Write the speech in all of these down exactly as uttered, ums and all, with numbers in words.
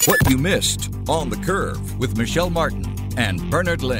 What you missed on The Curve with Michelle Martin and Bernard Lynn.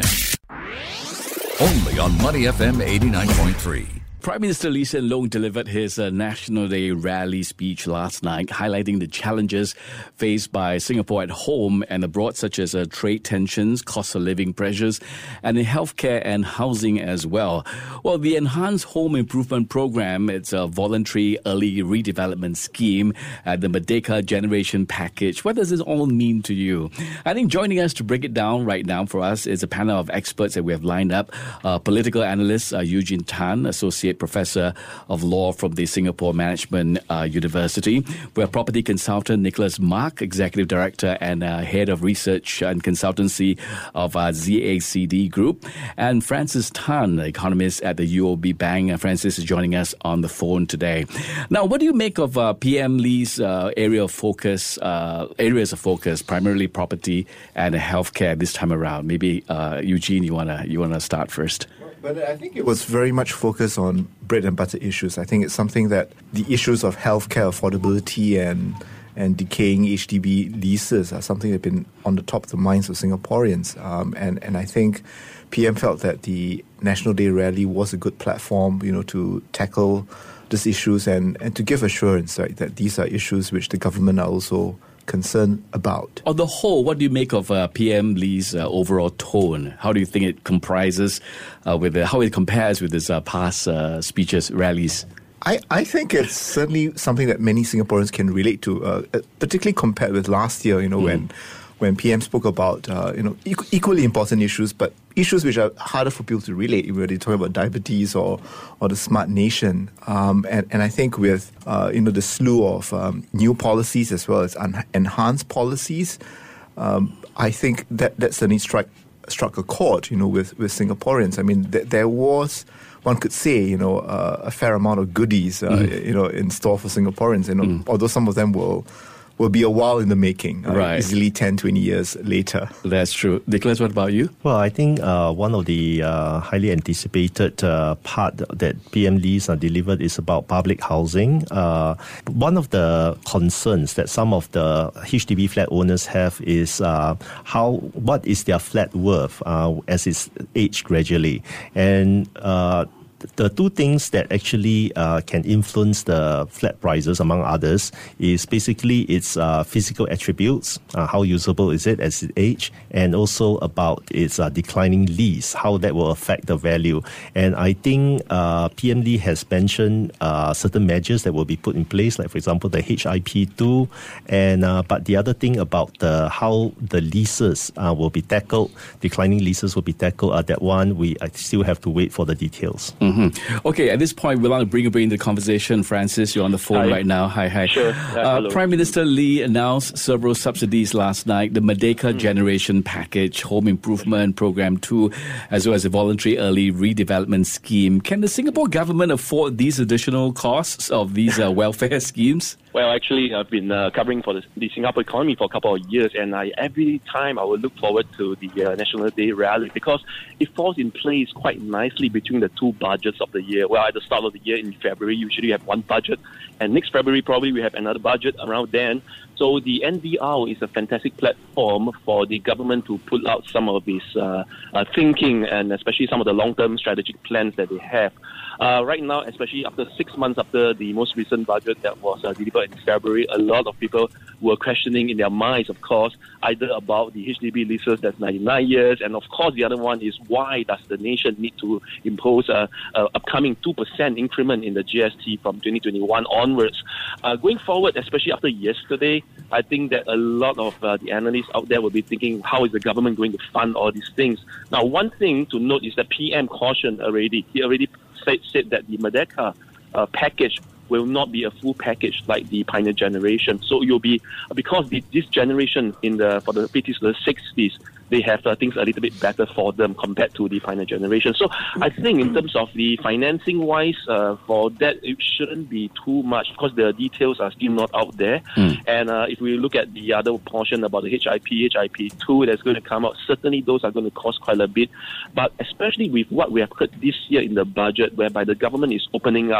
Only on Money F M eighty-nine point three. Prime Minister Lee Hsien Loong delivered his uh, National Day rally speech last night, highlighting the challenges faced by Singapore at home and abroad, such as uh, trade tensions, cost of living pressures, and in healthcare and housing as well. Well, the Enhanced Home Improvement Program, it's a voluntary early redevelopment scheme, uh, the Merdeka Generation Package. What does this all mean to you? I think joining us to break it down right now for us is a panel of experts that we have lined up. Uh, political analyst uh, Eugene Tan, Associate Professor of Law from the Singapore Management uh, University. We have property consultant Nicholas Mak, Executive Director and uh, Head of Research and Consultancy of uh, Z A C D Group. And Francis Tan, economist at the U O B Bank. Uh, Francis is joining us on the phone today. Now, what do you make of uh, P M Lee's uh, area of focus, uh, areas of focus, primarily property and healthcare this time around? Maybe uh, Eugene, you wanna you wanna start first? But I think it was very much focused on bread and butter issues. I think it's something that the issues of healthcare affordability and and decaying H D B leases are something that have been on the top of the minds of Singaporeans. Um, and, and I think P M felt that the National Day rally was a good platform, you know, to tackle these issues and, and to give assurance, right, that these are issues which the government are also concerned about. On the whole, what do you make of uh, P M Lee's uh, overall tone? How do you think it comprises uh, with the, how it compares with his uh, past uh, speeches, rallies? I, I think it's certainly something that many Singaporeans can relate to, uh, particularly compared with last year, you know, mm. when when P M spoke about, uh, you know, e- equally important issues, but issues which are harder for people to relate, whether they talk about diabetes or or the smart nation. Um, and, and I think with, uh, you know, the slew of um, new policies as well as un- enhanced policies, um, I think that, that certainly struck, struck a chord, you know, with, with Singaporeans. I mean, th- there was, one could say, you know, uh, a fair amount of goodies, uh, mm. you know, in store for Singaporeans, you know, mm. although some of them will... will be a while in the making, uh, right. easily ten, twenty years later. That's true. Nicholas, what about you? Well, I think uh, one of the uh, highly anticipated uh, part that P M Lee's uh, delivered is about public housing. Uh, one of the concerns that some of the H D B flat owners have is uh, how what is their flat worth uh, as it's aged gradually. And uh, the two things that actually uh, can influence the flat prices, among others, is basically its uh, physical attributes, uh, how usable is it as it ages, and also about its uh, declining lease, how that will affect the value. And I think uh, P M Lee has mentioned uh, certain measures that will be put in place, like, for example, the H I P two. And uh, but the other thing about the how the leases uh, will be tackled, declining leases will be tackled, uh, that one we uh, still have to wait for the details. Mm. Mm-hmm. Okay, at this point, we want to bring you into the conversation. Francis, you're on the phone hi. right now. Hi, hi. Sure. Uh, Prime Minister Lee announced several subsidies last night. The Merdeka mm. Generation Package, Home Improvement Program two, as well as the Voluntary Early Redevelopment Scheme. Can the Singapore government afford these additional costs of these uh, welfare schemes? Well, actually, I've been uh, covering for the, the Singapore economy for a couple of years, and I every time I will look forward to the uh, National Day rally because it falls in place quite nicely between the two budgets of the year. Well, at the start of the year in February, usually you have one budget, and next February probably we have another budget around then. So the N D R is a fantastic platform for the government to pull out some of its uh, uh, thinking and especially some of the long-term strategic plans that they have. Uh, right now, especially after six months after the most recent budget that was uh, delivered in February, a lot of people were questioning in their minds, of course, either about the H D B leases that's ninety-nine years, and of course the other one is why does the nation need to impose a, a upcoming two percent increment in the G S T from twenty twenty-one onwards. Uh, going forward, especially after yesterday, I think that a lot of uh, the analysts out there will be thinking, how is the government going to fund all these things? Now, one thing to note is that P M cautioned already. He already said, said that the Merdeka uh, package will not be a full package like the Pioneer generation. So you'll be, because the, this generation in the for the fifties, the sixties, they have uh, things a little bit better for them compared to the Pioneer generation. So I think in terms of the financing-wise, uh, for that, it shouldn't be too much because the details are still not out there. Mm. And uh, if we look at the other portion about the H I P, H I P two that's going to come out, certainly those are going to cost quite a bit. But especially with what we have heard this year in the budget, whereby the government is opening up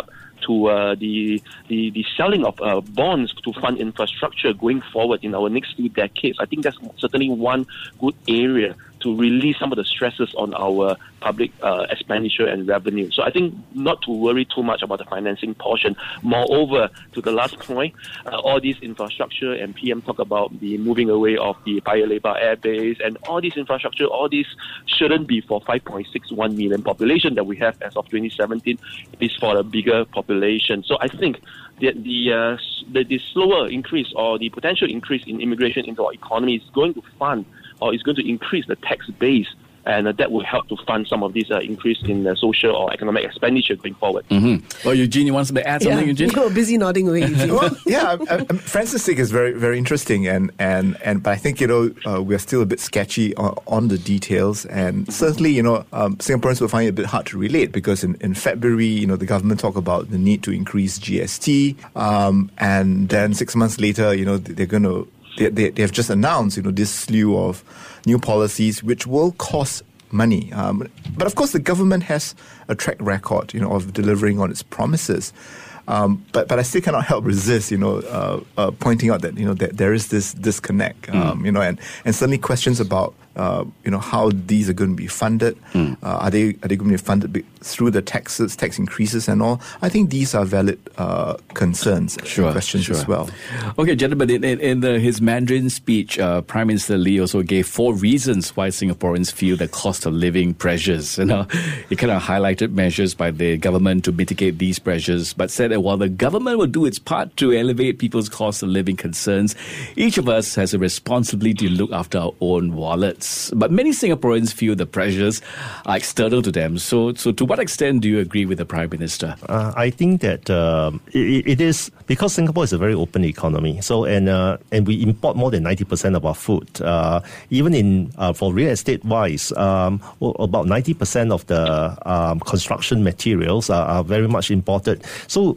to uh, the, the the selling of uh, bonds to fund infrastructure going forward in our next few decades. I think that's certainly one good area to release some of the stresses on our public uh, expenditure and revenue. So I think not to worry too much about the financing portion. Moreover, to the last point, uh, all these infrastructure, and P M talk about the moving away of the Paya Lebar Air Base, and all these infrastructure, all these shouldn't be for five point six one million population that we have as of twenty seventeen. It is for a bigger population. So I think that the, uh, the, the slower increase or the potential increase in immigration into our economy is going to fund or is going to increase the tax base, and uh, that will help to fund some of these uh, increase in uh, social or economic expenditure going forward. Mm-hmm. Well, Eugene, you want to add something, yeah, Eugene? You're busy nodding away, Eugene. Well, yeah, I, I, Francis' take is very, very interesting, and, and, and but I think, you know, uh, we're still a bit sketchy on, on the details, and certainly, you know, um, Singaporeans will find it a bit hard to relate, because in, in February, you know, the government talked about the need to increase G S T, um, and then six months later, you know, they're going to They, they, they have just announced, you know, this slew of new policies which will cost money. Um, but of course, the government has a track record, you know, of delivering on its promises. Um, but but I still cannot help resist, you know, uh, uh, pointing out that, you know, that there is this disconnect, um, mm. you know, and, and certainly questions about, uh, you know, how these are going to be funded. Mm. Uh, are they are they going to be funded through the taxes, tax increases and all? I think these are valid uh, concerns sure, and questions sure. as well. Okay, gentlemen, in, in, in the, his Mandarin speech, uh, Prime Minister Lee also gave four reasons why Singaporeans feel the cost of living pressures. You know, he kind of highlighted measures by the government to mitigate these pressures, but said that while the government will do its part to elevate people's cost of living concerns, each of us has a responsibility to look after our own wallets. But many Singaporeans feel the pressures are external to them. So, so to what extent do you agree with the Prime Minister? Uh, I think that um, it, it is because Singapore is a very open economy. So and uh, and we import more than ninety percent of our food. Uh, even in uh, for real estate wise, um, well, about ninety percent of the um, construction materials are, are very much imported. So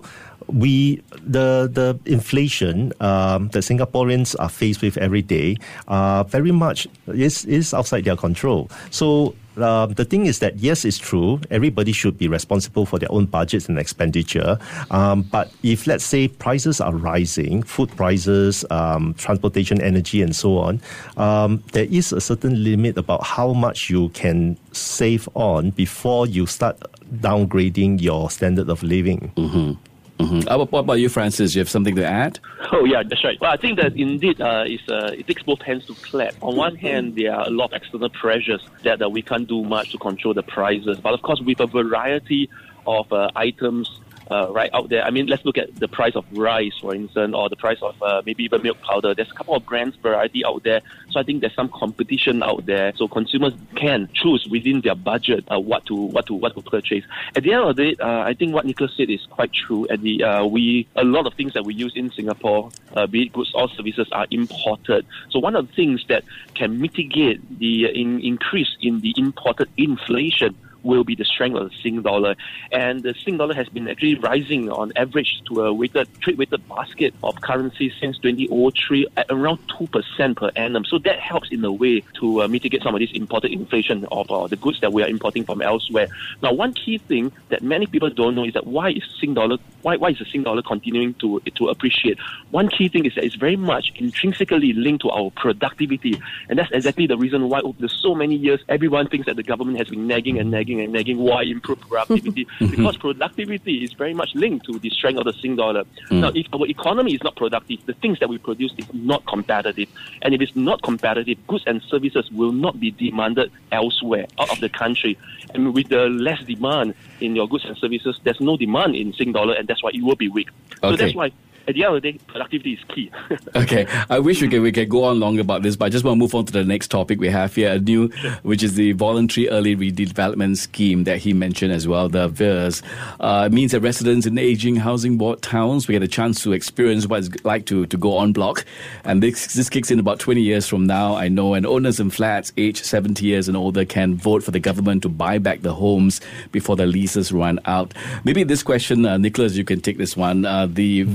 we the the inflation um, that Singaporeans are faced with every day uh, very much is is outside their control. So uh, the thing is that yes, it's true. Everybody should be responsible for their own budgets and expenditure. Um, but if let's say prices are rising, food prices, um, transportation, energy, and so on, um, there is a certain limit about how much you can save on before you start downgrading your standard of living. Mm-hmm. Mm-hmm. Uh, what about you, Francis? You have something to add? Oh, yeah, that's right. Well, I think that indeed uh, it's, uh, it takes both hands to clap. On one hand, there are a lot of external pressures that uh, we can't do much to control the prices. But of course, with a variety of uh, items uh, right out there, I mean, let's look at the price of rice, for instance, or the price of uh, maybe even milk powder. There's a couple of brands variety out there. So I think there's some competition out there. So consumers can choose within their budget uh, what to what to what to purchase. At the end of the day, uh, I think what Nicholas said is quite true. At the uh, we a lot of things that we use in Singapore, uh, be it goods or services, are imported. So one of the things that can mitigate the uh, in, increase in the imported inflation will be the strength of the Sing dollar. And the Sing dollar has been actually rising on average to a weighted trade-weighted basket of currencies since twenty oh three at around two percent per annum. So that helps in a way to uh, mitigate some of this imported inflation of uh, the goods that we are importing from elsewhere. Now, one key thing that many people don't know is that why is Sing dollar, why, why is the Sing dollar continuing to, to appreciate? One key thing is that it's very much intrinsically linked to our productivity. And that's exactly the reason why over so many years, everyone thinks that the government has been nagging and nagging and nagging why improve productivity, because productivity is very much linked to the strength of the Sing dollar. Mm. Now, if our economy is not productive, the things that we produce is not competitive. And if it's not competitive, goods and services will not be demanded elsewhere, out of the country. And with the less demand in your goods and services, there's no demand in Sing dollar, and that's why it will be weak. Okay. So that's why at the end of the day, productivity is key. Okay, I wish we could we could go on longer about this, but I just want to move on to the next topic we have here, a new, which is the voluntary early redevelopment scheme that he mentioned as well, the V E R S. Uh, it means that residents in aging housing board towns will get a chance to experience what it's like to, to go en bloc. And this this kicks in about twenty years from now, I know, and owners in flats aged seventy years and older can vote for the government to buy back the homes before the leases run out. Maybe this question, uh, Nicholas, you can take this one. Uh, the uh, V E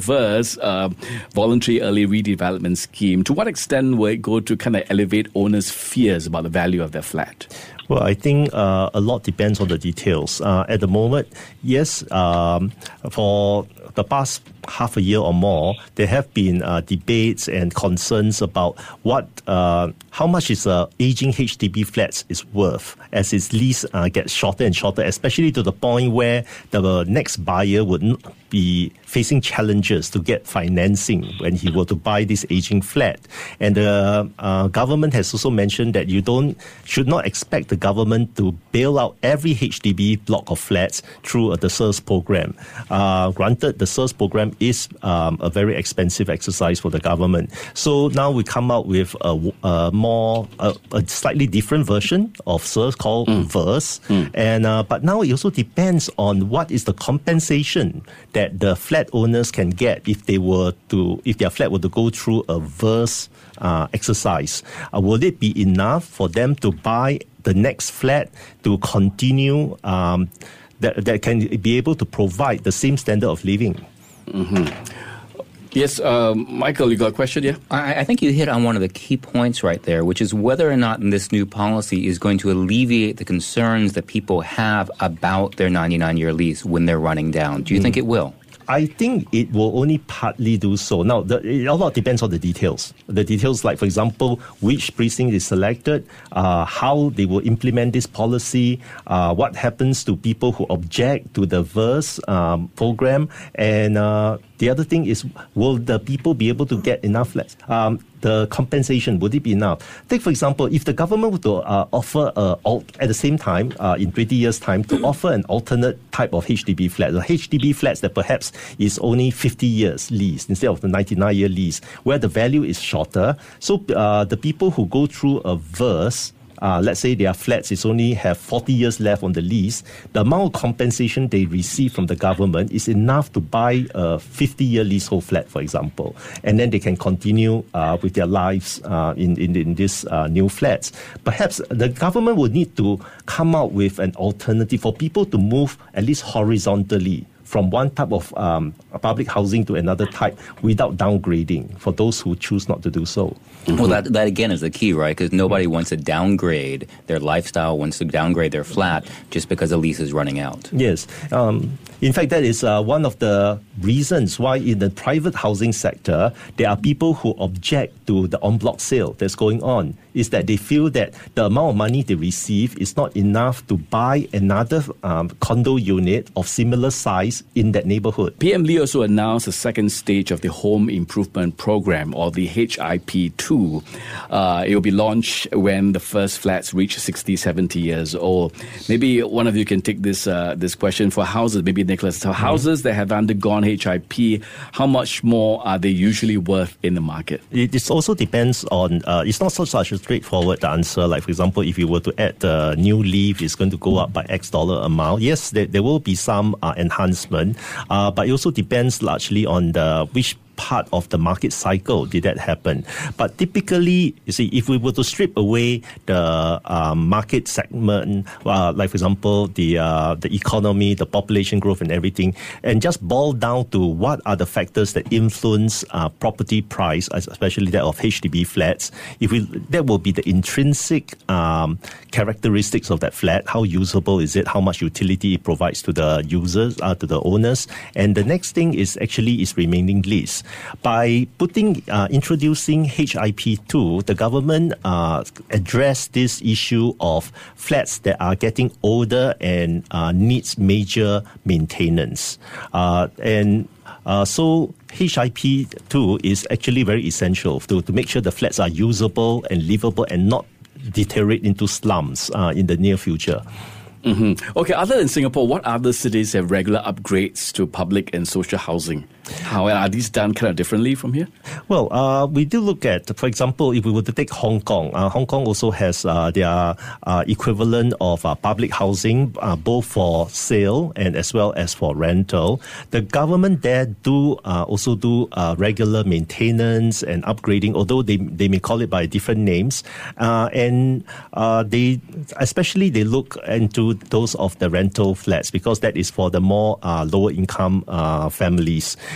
VERS, uh, Voluntary Early Redevelopment Scheme, to what extent will it go to kind of elevate owners' fears about the value of their flat? Well, I think uh, a lot depends on the details. Uh, at the moment, yes, um, for the past half a year or more, there have been uh, debates and concerns about what, uh, how much is uh, aging H D B flats is worth as its lease uh, gets shorter and shorter, especially to the point where the next buyer would n- be facing challenges to get financing when he were to buy this aging flat. And the uh, government has also mentioned that you don't should not expect the government to bail out every H D B block of flats through uh, the S E R S program. Uh, granted, the S E R S program is um, a very expensive exercise for the government. So now we come out with a, a more, a, a slightly different version of S E R S called mm. VERS. Mm. And uh, but now it also depends on what is the compensation that the flat owners can get if they were to, if their flat were to go through a VERS uh, exercise. Uh, will it be enough for them to buy the next flat to continue um, that, that can be able to provide the same standard of living? Mm-hmm. Yes, um, Michael, you got a question, yeah? I, I think you hit on one of the key points right there, which is whether or not this new policy is going to alleviate the concerns that people have about their ninety-nine-year lease when they're running down. Do you mm. think it will? I think it will only partly do so. Now, the, it, a lot depends on the details. The details, like, for example, which precinct is selected, uh, how they will implement this policy, uh, what happens to people who object to the VERS um, program, and uh, the other thing is, will the people be able to get enough flats? Um, the compensation, would it be enough? Take, for example, if the government were to uh, offer, uh, al- at the same time, uh, in twenty years' time, to offer an alternate type of H D B flat, the H D B flats that perhaps is only fifty years lease instead of the ninety-nine-year lease, where the value is shorter. So uh, the people who go through a VERS, Uh, let's say their flats is only have forty years left on the lease, the amount of compensation they receive from the government is enough to buy a fifty-year leasehold flat, for example. And then they can continue uh, with their lives uh, in, in, in these uh, new flats. Perhaps the government would need to come out with an alternative for people to move at least horizontally from one type of um, public housing to another type without downgrading for those who choose not to do so. Mm-hmm. Well, that, that again is the key, right? Because nobody wants to downgrade their lifestyle, wants to downgrade their flat just because the lease is running out. Yes. Um, in fact, that is uh, one of the reasons why in the private housing sector, there are people who object to the en bloc sale that's going on, is that they feel that the amount of money they receive is not enough to buy another um, condo unit of similar size in that neighborhood. P M Lee also announced the second stage of the Home Improvement Program, or the H I P two. Uh, it will be launched when the first flats reach sixty, seventy years old. Maybe one of you can take this uh, this question for houses. Maybe Nicholas. So houses that have undergone H I P, how much more are they usually worth in the market? It, it also depends on, uh, it's not such, such a straightforward answer. Like, for example, if you were to add the new leaf, it's going to go up by X dollar amount. Yes, there, there will be some uh, enhancement, uh, but it also depends largely on the which part of the market cycle did that happen. But typically, you see, if we were to strip away the uh, market segment, uh, like, for example, the uh, the economy, the population growth and everything, and just boil down to what are the factors that influence uh, property price, especially that of H D B flats, if we that will be the intrinsic um, characteristics of that flat, how usable is it, how much utility it provides to the users, uh, to the owners. And the next thing is actually is remaining lease. By putting, uh, introducing H I P two, the government uh, addressed this issue of flats that are getting older and uh, needs major maintenance. Uh, and uh, so H I P two is actually very essential to, to make sure the flats are usable and livable and not deteriorate into slums uh, in the near future. Mm-hmm. Okay, other than Singapore, what other cities have regular upgrades to public and social housing? How are these done kind of differently from here? Well, uh, we do look at, for example, if we were to take Hong Kong, uh, Hong Kong also has uh, their uh, equivalent of uh, public housing, uh, both for sale and as well as for rental. The government there do uh, also do uh, regular maintenance and upgrading, although they they may call it by different names. Uh, and uh, they, especially they look into those of the rental flats because that is for the more uh, lower income uh, families.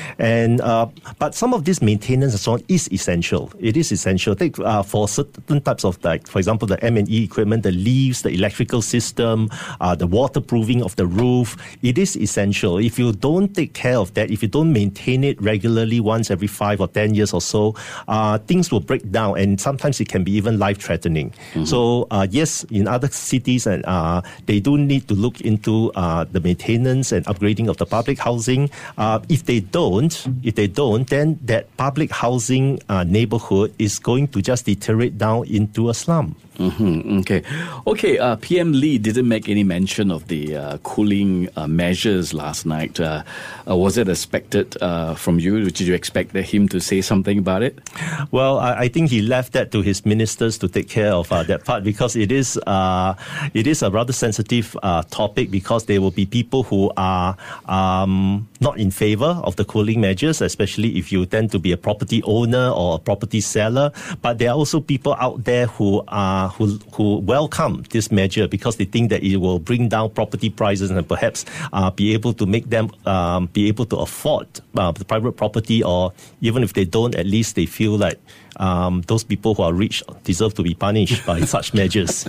And uh, but some of this maintenance and so on is essential. It is essential. Take uh, for certain types of, like, for example, the M and E equipment, the leaves, the electrical system, uh, the waterproofing of the roof. It is essential. If you don't take care of that, if you don't maintain it regularly once every five or ten years or so, uh, things will break down, and sometimes it can be even life-threatening. Mm-hmm. So uh, yes, in other cities, and uh, they do need to look into uh, the maintenance and upgrading of the public housing. Uh, if they don't, if they don't, then that public housing uh, neighborhood is going to just deteriorate down into a slum. Mm-hmm. Okay. Okay, uh, P M Lee didn't make any mention of the uh, cooling uh, measures last night. Uh, uh, was it expected uh, from you? Did you expect him to say something about it? Well, I, I think he left that to his ministers to take care of uh, that part, because it is uh, it is a rather sensitive uh, topic, because there will be people who are um, not in favor of the cooling measures, especially if you tend to be a property owner or a property seller. But there are also people out there who are Who, who welcome this measure, because they think that it will bring down property prices and perhaps uh, be able to make them um, be able to afford uh, the private property, or even if they don't, at least they feel like um, those people who are rich deserve to be punished by such measures.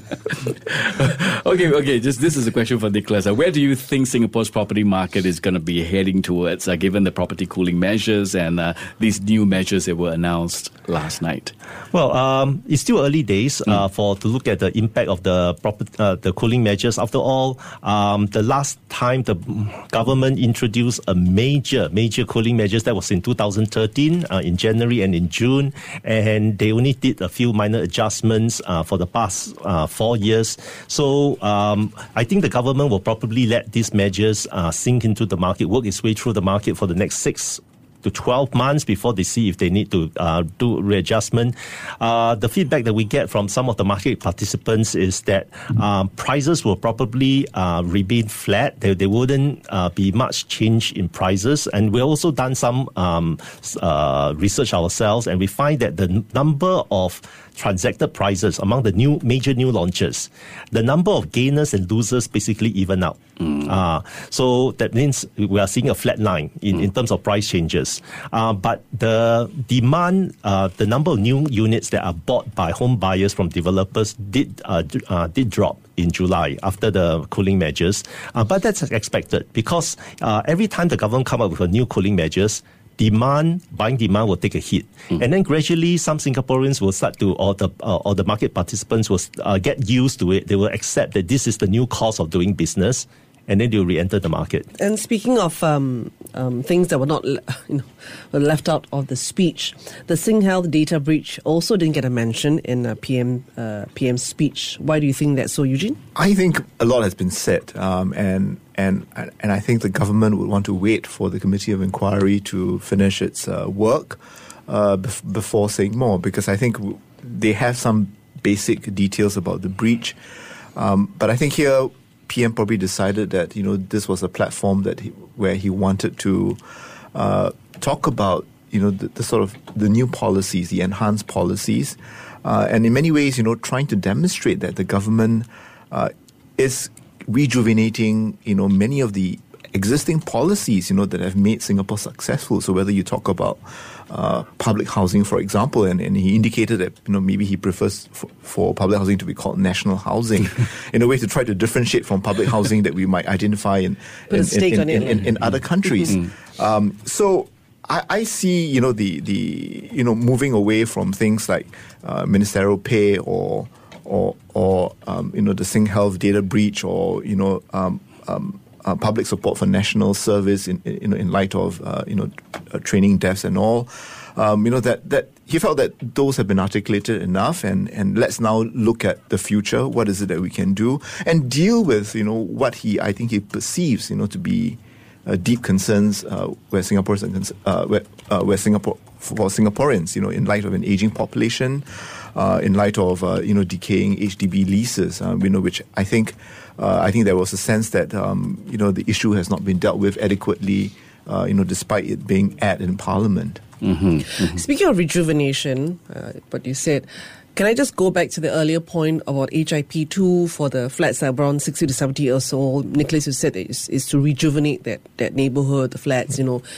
okay, okay. Just this is a question for Nicholas. Uh, where do you think Singapore's property market is going to be heading towards, uh, given the property cooling measures and uh, these new measures that were announced last night? Well, um, it's still early days uh, mm. for to look at the impact of the proper, uh, the cooling measures. After all, um, the last time the government introduced a major, major cooling measures, that was in two thousand thirteen, uh, in January and in June, and they only did a few minor adjustments uh, for the past uh, four years. So um, I think the government will probably let these measures uh, sink into the market, work its way through the market for the next six to twelve months before they see if they need to uh, do readjustment. Uh, the feedback that we get from some of the market participants is that um, prices will probably uh, remain flat. There, there wouldn't uh, be much change in prices. And we've also done some um, uh, research ourselves, and we find that the number of transacted prices among the new major new launches, the number of gainers and losers basically even out. Mm. Uh, so that means we are seeing a flat line in, mm. in terms of price changes. Uh, but the demand, uh, the number of new units that are bought by home buyers from developers did uh, uh, did drop in July after the cooling measures. Uh, but that's expected, because uh, every time the government come up with a new cooling measures, demand, buying demand will take a hit. Mm. And then gradually some Singaporeans will start to, or the, uh, or the market participants will uh, get used to it. They will accept that this is the new cost of doing business, and then they'll re-enter the market. And speaking of um, um, things that were not you know, were left out of the speech, the SingHealth data breach also didn't get a mention in uh, P M uh, P M's speech. Why do you think that's so, Eugene? I think a lot has been said, um, and and and I think the government would want to wait for the committee of inquiry to finish its uh, work uh, bef- before saying more, because I think w- they have some basic details about the breach, um, but I think here P M probably decided that, you know, this was a platform that he, where he wanted to uh, talk about, you know, the, the sort of the new policies, the enhanced policies, uh, and in many ways, you know, trying to demonstrate that the government uh, is rejuvenating, you know, many of the existing policies, you know, that have made Singapore successful. So whether you talk about uh, public housing, for example, and, and he indicated that, you know, maybe he prefers for, for public housing to be called national housing in a way to try to differentiate from public housing that we might identify in in, in, in, in, in, in other countries. Mm-hmm. Um, so I, I see, you know, the, the, you know, moving away from things like uh, ministerial pay or or, or um, you know, the SingHealth data breach, or, you know, um, um, Uh, public support for national service in, in, in light of uh, you know uh, training deaths and all, um, you know that that he felt that those have been articulated enough, and, and let's now look at the future. What is it that we can do, and deal with, you know, what he I think he perceives, you know, to be uh, deep concerns uh, where Singapore's uh, where uh, where Singapore for Singaporeans, you know, in light of an aging population, uh, in light of uh, you know decaying H D B leases, uh, you know, which I think. Uh, I think there was a sense that um, you know the issue has not been dealt with adequately, uh, you know, despite it being at in Parliament. Mm-hmm. Mm-hmm. Speaking of rejuvenation, uh, what you said, can I just go back to the earlier point about H I P two for the flats that are around sixty to seventy years old? Nicholas, you said is is to rejuvenate that that neighbourhood, the flats, you know.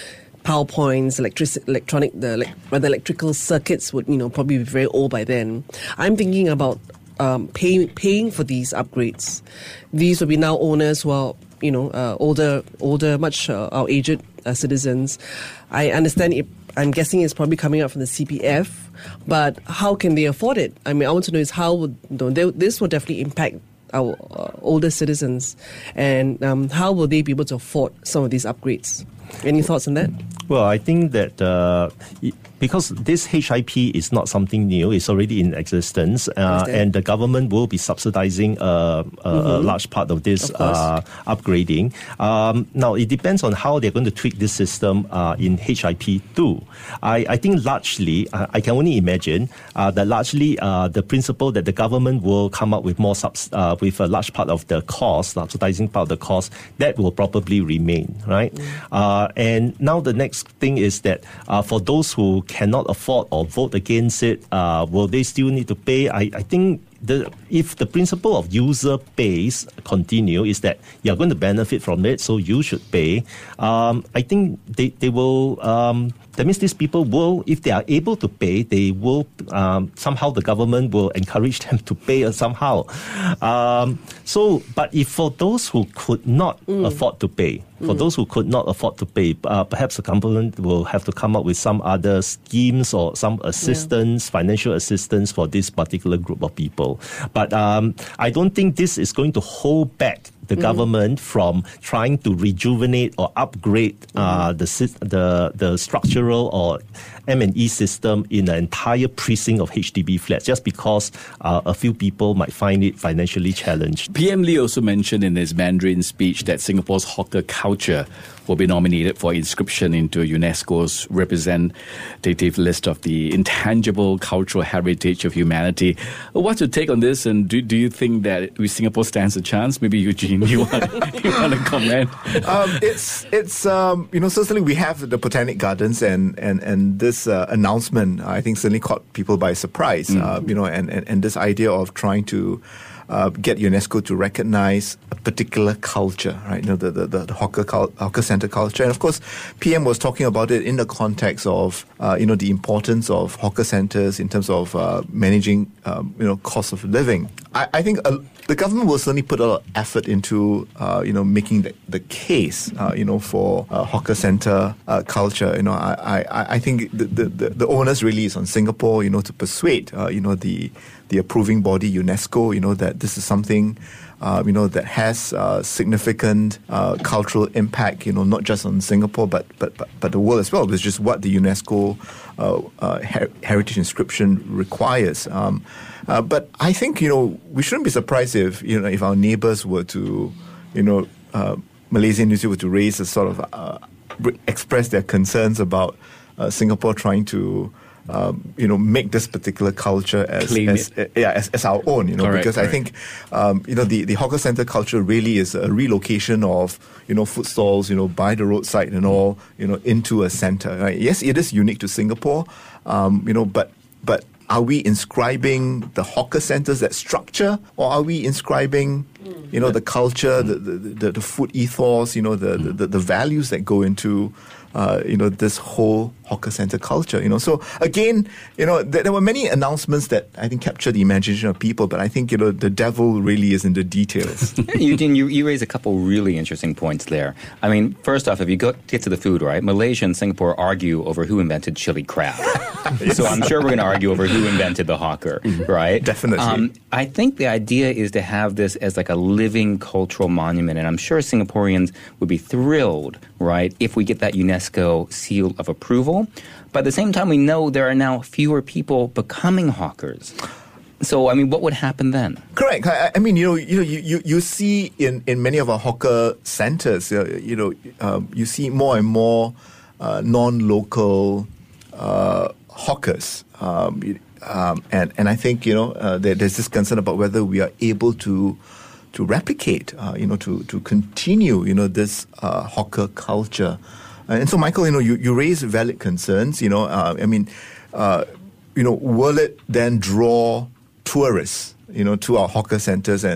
power points, electric, electronic, the elec- rather electrical circuits would, you know, probably be very old by then. I'm thinking about um, pay, paying for these upgrades. These will be now owners who are, you know, uh, older, older, much uh, our aged uh, citizens. I understand it. I'm guessing it's probably coming out from the C P F, but how can they afford it? I mean, I want to know is how would, you know, they, this will definitely impact our uh, older citizens, and um, how will they be able to afford some of these upgrades? Any thoughts on that? Well, I think that uh, because this H I P is not something new, it's already in existence, uh, and the government will be subsidizing uh, a, mm-hmm. a large part of this of uh, upgrading. Um, now, it depends on how they're going to tweak this system uh, in H I P two. I, I think largely, uh, I can only imagine uh, that largely uh, the principle that the government will come up with more subs- uh, with a large part of the cost, subsidizing part of the cost, that will probably remain, right? Mm. Uh, and now the next thing is that uh, for those who cannot afford or vote against it, uh, will they still need to pay? I, I think the, if the principle of user pays continue, is that you're going to benefit from it, so you should pay. Um, I think they, they will... Um, That means these people will, if they are able to pay, they will, um, somehow the government will encourage them to pay uh, somehow. Um, so, but if for those who could not mm. afford to pay, for mm. those who could not afford to pay, uh, perhaps the government will have to come up with some other schemes or some assistance, yeah. financial assistance for this particular group of people. But um, I don't think this is going to hold back the mm. government from trying to rejuvenate or upgrade uh, mm. the, the the structural or M and E system in an entire precinct of H D B flats, just because uh, a few people might find it financially challenged. P M Lee also mentioned in his Mandarin speech that Singapore's hawker culture will be nominated for inscription into UNESCO's representative list of the intangible cultural heritage of humanity. What's your take on this, and do, do you think that Singapore stands a chance? Maybe Eugene, you want, you want to comment? Um, it's, it's um, you know, certainly we have the Botanic Gardens, and, and, and this uh, announcement, I think, certainly caught people by surprise, mm. uh, you know, and, and, and this idea of trying to Uh, get UNESCO to recognize a particular culture, right? You know, the the, the hawker cul- hawker center culture, and of course, P M was talking about it in the context of uh, you know the importance of hawker centers in terms of uh, managing um, you know cost of living. I, I think uh, the government will certainly put a lot of effort into uh, you know making the, the case uh, you know for uh, hawker center uh, culture. You know, I I, I think the, the the onus really is on Singapore, you know, to persuade uh, you know the the approving body UNESCO, you know, that this is something, uh, you know, that has uh, significant uh, cultural impact, you know, not just on Singapore, but but but, but the world as well, which is what the UNESCO uh, uh, her- heritage inscription requires. Um, uh, but I think, you know, we shouldn't be surprised if, you know, if our neighbors were to, you know, uh, Malaysia and New Zealand were to raise a sort of, uh, express their concerns about uh, Singapore trying to, Um, you know, make this particular culture as as, uh, yeah, as as our own, you know, correct, because correct. I think um, you know the, the hawker center culture really is a relocation of you know food stalls, you know, by the roadside and all, you know, into a center. Right? Yes, it is unique to Singapore, um, you know, but but are we inscribing the hawker centers, that structure, or are we inscribing you know the culture, the the, the, the food ethos, you know, the, the the values that go into Uh, you know, this whole hawker center culture, you know. So again, you know, th- there were many announcements that I think captured the imagination of people, but I think, you know, the devil really is in the details. Eugene, you, you raise a couple really interesting points there. I mean, first off, if you go, get to the food, right, Malaysia and Singapore argue over who invented chili crab. Yes. So I'm sure we're going to argue over who invented the hawker, mm-hmm. right? Definitely. Um, I think the idea is to have this as like a living cultural monument, and I'm sure Singaporeans would be thrilled, right, if we get that UNESCO seal of approval. But at the same time, we know there are now fewer people becoming hawkers. So, I mean, what would happen then? Correct. I, I mean, you know, you know, you, you, you see in, in many of our hawker centers, uh, you know, um, you see more and more uh, non-local uh, hawkers. Um, um, and, and I think, you know, uh, there, there's this concern about whether we are able to to replicate, uh, you know, to, to continue, you know, this uh, hawker culture. And so, Michael, you know, you, you raise valid concerns. You know, uh, I mean, uh, you know, will it then draw tourists, you know, to our hawker centers and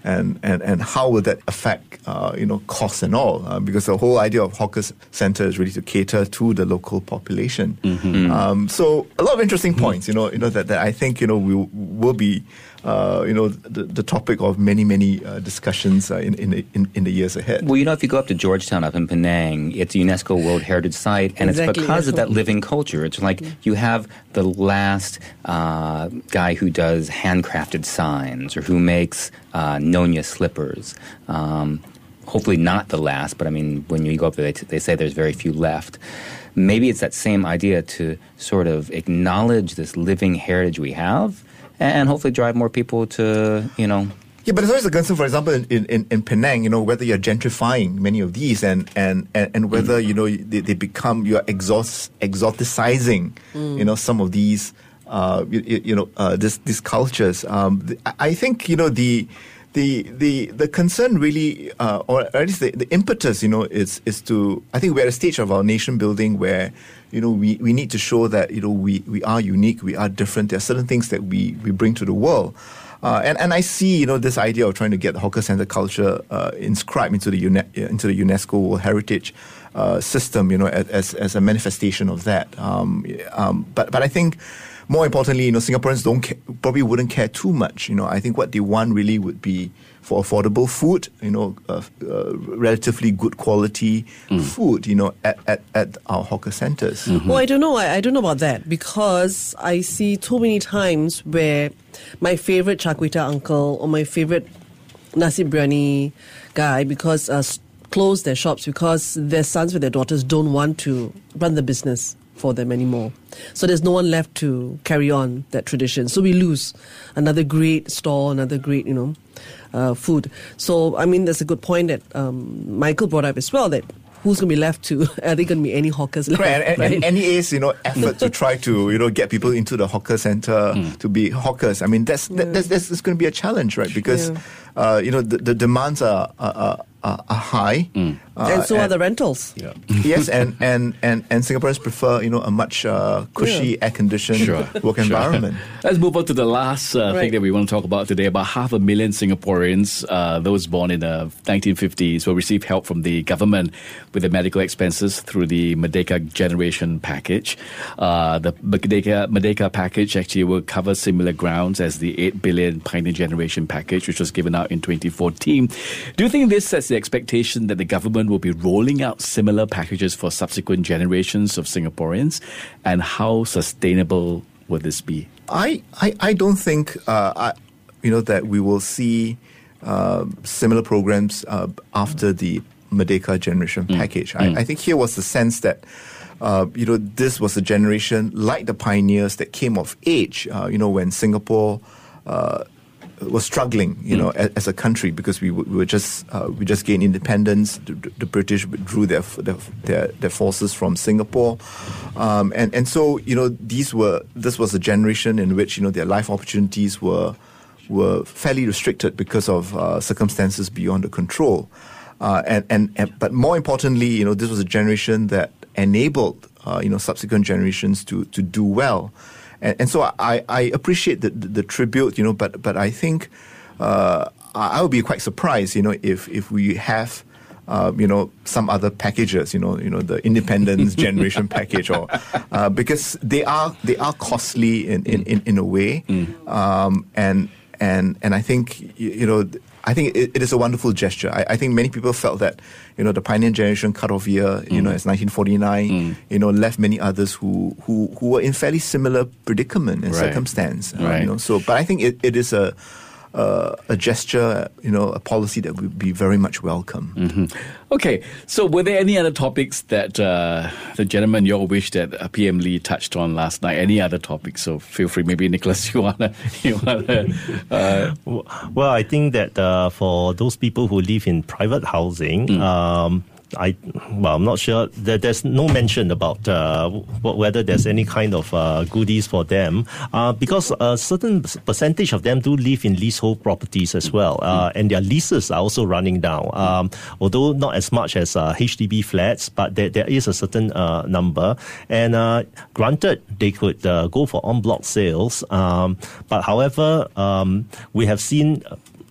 and, and, and how will that affect, uh, you know, costs and all? Uh, because the whole idea of hawker center is really to cater to the local population. Mm-hmm. Um, so a lot of interesting points, you know, you know that, that I think, you know, we will, will be, uh, you know, the, the topic of many, many uh, discussions uh, in, in, the, in, in the years ahead. Well, you know, if you go up to Georgetown up in Penang, it's a UNESCO World Heritage Site, and exactly, it's because of that living culture. It's like mm-hmm. you have the last uh, guy who does handcrafted signs or who makes uh, Nyonya slippers. Um, hopefully not the last, but I mean, when you go up there, they, t- they say there's very few left. Maybe it's that same idea to sort of acknowledge this living heritage we have and hopefully drive more people to, you know... Yeah, but there's always a concern, for example, in, in, in Penang, you know, whether you're gentrifying many of these and, and, and, and whether, you know, they, they become, you're exotic, exoticizing, mm. you know, some of these, uh, you, you know, uh, this, these cultures. Um, the, I think, you know, the... The, the the concern really, uh, or at least the, the impetus, you know, is is to, I think we're at a stage of our nation building where, you know, we, we need to show that, you know, we, we are unique, we are different. There are certain things that we, we bring to the world. Uh, and, and I see, you know, this idea of trying to get the hawker center culture uh, inscribed into the UNE- into the UNESCO World Heritage uh, system, you know, as as a manifestation of that. Um, um, but but I think, more importantly, you know, Singaporeans don't ca- probably wouldn't care too much. You know, I think what they want really would be for affordable food, you know, uh, uh, relatively good quality mm. food, you know, at, at, at our hawker centers. Mm-hmm. Well, I don't know. I, I don't know about that because I see too many times where my favorite char kway teow uncle or my favorite nasi biryani guy because uh, close their shops because their sons with their daughters don't want to run the business for them anymore. So there's no one left to carry on that tradition. So we lose another great store, another great, you know, uh, food. So, I mean, there's a good point that um, Michael brought up as well, that who's going to be left to, are there going to be any hawkers left? Right, and, and, right? and N E A's, you know, effort to try to, you know, get people into the hawker center mm. to be hawkers. I mean, that's, that, that's, that's, that's going to be a challenge, right? Because, yeah. uh, you know, the, the demands are, are, are, are high. Mm. Uh, and so and, are the rentals. Yeah. Yes, and, and, and, and Singaporeans prefer, you know, a much uh, cushy, yeah. air-conditioned sure. work sure. environment. Let's move on to the last uh, right. thing that we want to talk about today. About half a million Singaporeans, uh, those born in the nineteen fifties, will receive help from the government with their medical expenses through the Merdeka Generation Package. Uh, the Merdeka, Merdeka Package actually will cover similar grounds as the eight billion Pioneer Generation Package, which was given out in twenty fourteen. Do you think this sets the expectation that the government will be rolling out similar packages for subsequent generations of Singaporeans? And how sustainable would this be? I, I, I don't think, uh, I, you know, that we will see uh, similar programs uh, after the Merdeka Generation mm. Package. Mm. I, I think here was the sense that, uh, you know, this was a generation like the pioneers that came of age, uh, you know, when Singapore uh, was struggling, you mm. know, as, as a country because we, we were just uh, we just gained independence. The, the British withdrew their, their their forces from Singapore, um, and and so you know these were this was a generation in which you know their life opportunities were were fairly restricted because of uh, circumstances beyond the control, uh, and, and and but more importantly, you know, this was a generation that enabled uh, you know subsequent generations to to do well. And, and so I, I appreciate the, the, the tribute, you know, but but I think uh, I would be quite surprised, you know, if if we have, uh, you know, some other packages, you know, you know, the Independence Generation Package, or uh, because they are they are costly in in, in, in a way, mm. um, and and and I think you, you know. I think it, it is a wonderful gesture. I, I think many people felt that, you know, the Pioneer Generation cut-off year, you mm. know, as nineteen forty-nine, mm. you know, left many others who, who, who were in fairly similar predicament and right. circumstance. Uh, right. You know, so, but I think it, it is a uh, a gesture, you know, a policy that would be very much welcome. Mm-hmm. Okay, so were there any other topics that uh, the gentleman you all wish that uh, P M Lee touched on last night? Any other topics? So feel free. Maybe Nicholas, you wanna, you wanna. Uh... Well, I think that uh, for those people who live in private housing. Mm. Um, I well, I'm not sure. There, there's no mention about uh, whether there's any kind of uh, goodies for them, uh, because a certain percentage of them do live in leasehold properties as well, uh, and their leases are also running down. Um, although not as much as uh, H D B flats, but there, there is a certain uh, number. And uh, granted, they could uh, go for en bloc sales, um, but however, um, we have seen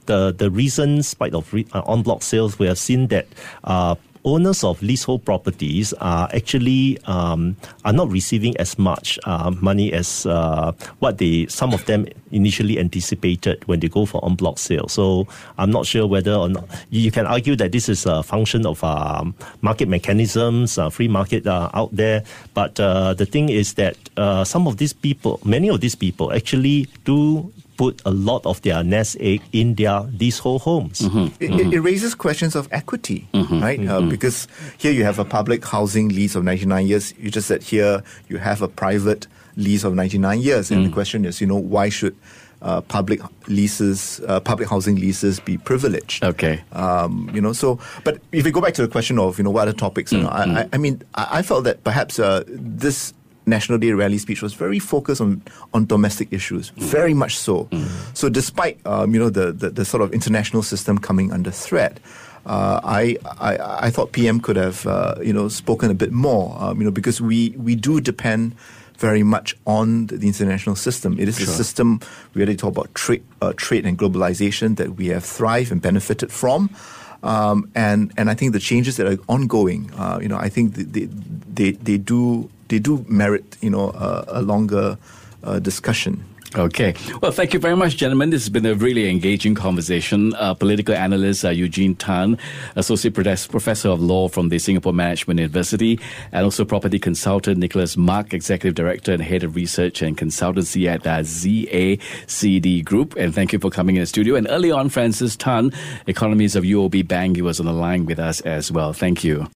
the, the recent spike of re, uh, en bloc sales, we have seen that uh, owners of leasehold properties are actually um, are not receiving as much uh, money as uh, what they some of them initially anticipated when they go for en bloc sale. So I'm not sure whether or not you can argue that this is a function of um, market mechanisms, uh, free market uh, out there. But uh, the thing is that uh, some of these people, many of these people, actually do put a lot of their nest egg in their leasehold homes. Mm-hmm. It, mm-hmm. it raises questions of equity, mm-hmm. right? Mm-hmm. Uh, because here you have a public housing lease of ninety-nine years. You just said here you have a private lease of ninety-nine years. And mm. the question is, you know, why should uh, public leases, uh, public housing leases be privileged? Okay. Um, you know, so, but if we go back to the question of, you know, what are topics, mm-hmm. you know, I, I, I mean, I, I felt that perhaps uh, this National Day rally speech was very focused on, on domestic issues, mm. very much so. Mm. So despite, um, you know, the, the, the sort of international system coming under threat, uh, I, I I thought P M could have, uh, you know, spoken a bit more, um, you know, because we, we do depend very much on the international system. It is sure. a system, we already talk about trade, uh, trade and globalization that we have thrived and benefited from. Um, and, and I think the changes that are ongoing, uh, you know, I think they, they, they do they do merit, you know, uh, a longer uh, discussion. Okay. Well, thank you very much, gentlemen. This has been a really engaging conversation. Uh, political analyst uh, Eugene Tan, Associate Professor of Law from the Singapore Management University, and also property consultant Nicholas Mak, Executive Director and Head of Research and Consultancy at uh, Z A C D Group. And thank you for coming in the studio. And early on, Francis Tan, economist of U O B Bank, he was on the line with us as well. Thank you.